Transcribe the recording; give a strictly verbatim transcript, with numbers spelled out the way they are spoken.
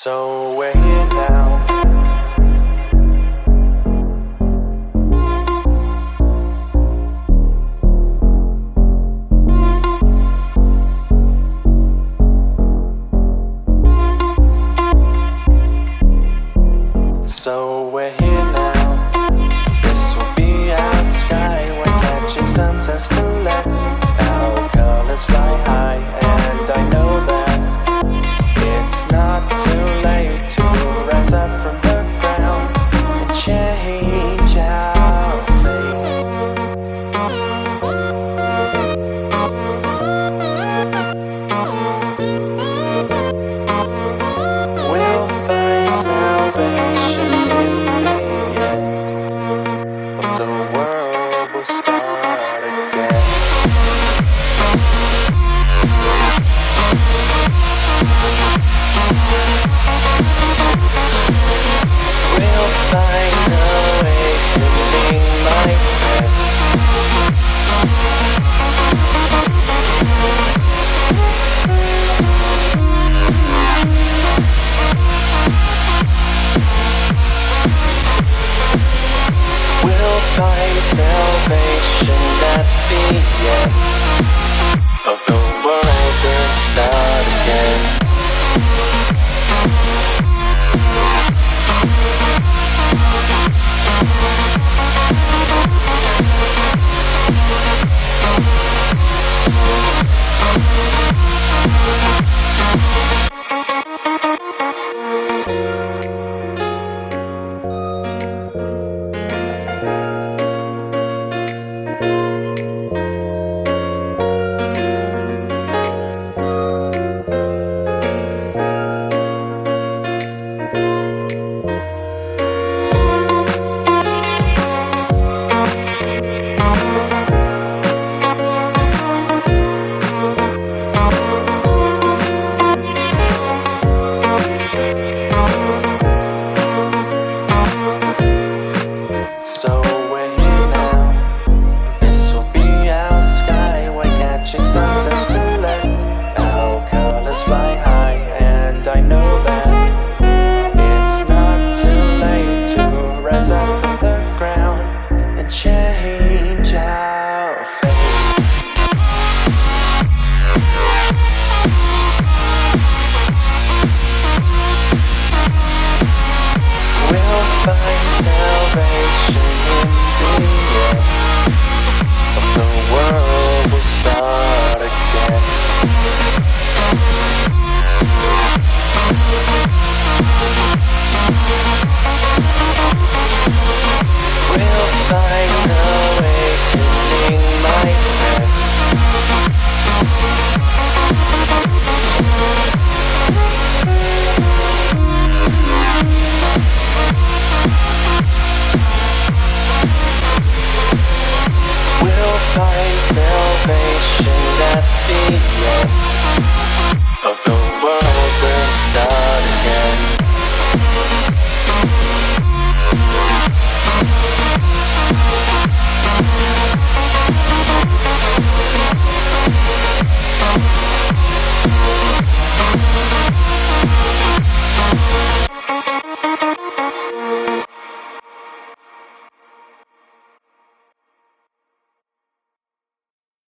So we're here now. So we're here now. This will be our sky. We're catching sunsets to let our colors fly high. And I know that it's not too late to rise up from the ground and change our fate. We'll find salvation in the end, but the world will start again. We'll find a way to lean my head. We'll find salvation at the end of the world will start again. So we're here now. This will be our sky. We're catching sunsets to let our colors fly high. And I know that it's not too late to rise up from the ground and change our fate. We'll find salvation in the end, but the world will start again. We'll find a way to lean my head. We'll find salvation at the end.